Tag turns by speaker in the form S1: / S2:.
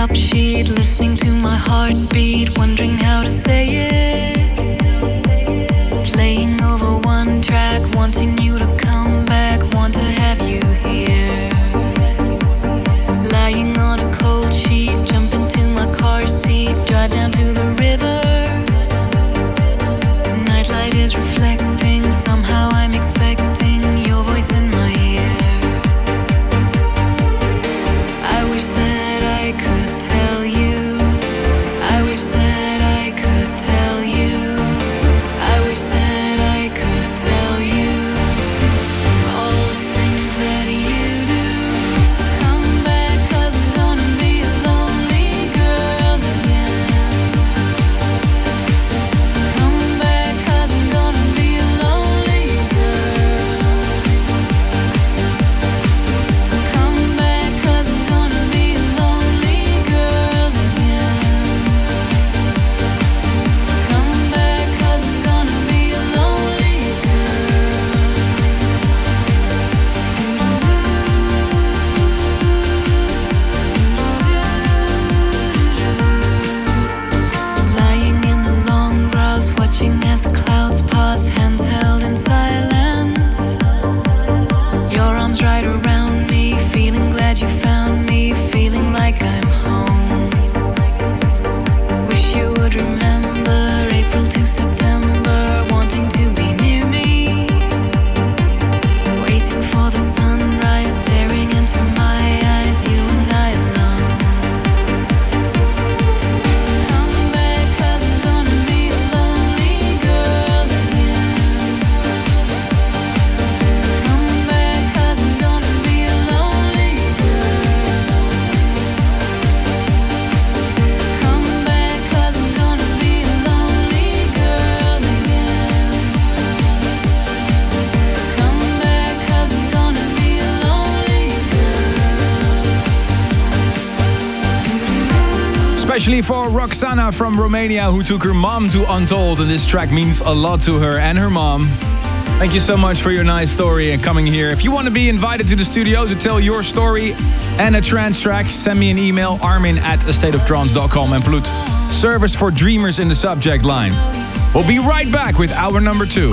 S1: makeup sheet, listening to my heartbeat, wondering how to say it. Playing over one track, wanting you to come back, want to have you here. Lying on a cold sheet, jump into my car seat, drive down to the river. Nightlight is reflecting, somehow I'm expecting your voice in my ear. I wish that I could tell you, I wish that I could tell you, I wish that I could tell you all the things that you do. Come back, 'cause I'm gonna be a lonely girl again. Come back, 'cause I'm gonna be a lonely girl. Come back, 'cause I'm gonna be a lonely girl again. Come back, 'cause I'm gonna be a lonely Lying in the long grass, watching as the clouds pass, hands held in silence. Your arms right around me, feeling glad you found me, feeling like I'm home. Wish you would remember April to September, wanting to be near me. Waiting for the sunrise, staring into my eyes, you and I alone. Come back, 'cause I'm gonna be a lonely girl again. Come back, 'cause I'm gonna be a lonely girl. Come back, 'cause I'm gonna be a lonely girl again. Come back, 'cause I'm gonna be a lonely girl.
S2: Especially for Roxana from Romania, who took her mom to Untold, and this track means a lot to her and her mom. Thank you so much for your nice story and coming here. If you want to be invited to the studio to tell your story and a trance track, send me an email, armin@astateoftrance.com, and put service for dreamers in the subject line. We'll be right back with hour number 2.